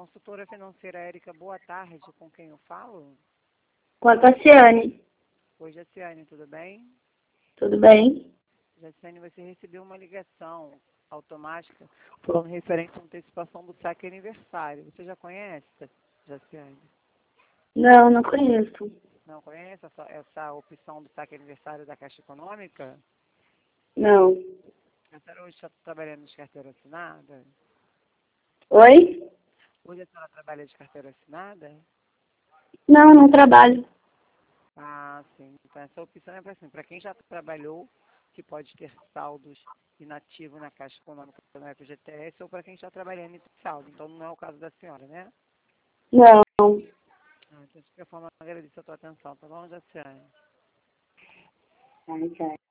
Consultora financeira Érica, boa tarde. Com quem eu falo? Com a Tassiane. Oi, Jaciane, tudo bem? Tudo bem? Jaciane, você recebeu uma ligação automática falando referente à antecipação do saque aniversário. Você já conhece, Jaciane? Não, não conheço. Não conhece essa opção do saque aniversário da Caixa Econômica? Não. A senhora hoje está trabalhando de carteira assinada? Oi? Hoje a senhora trabalha de carteira assinada? Não, não trabalho. Ah, sim. Então essa opção é para assim, para quem já trabalhou, que pode ter saldos inativos na Caixa Econômica no FGTS, ou para quem está trabalhando em saldo. Então não é o caso da senhora, né? Não. Ah, então de qualquer forma, eu agradeço a tua atenção, tá bom, Jaciane? Ai, ai.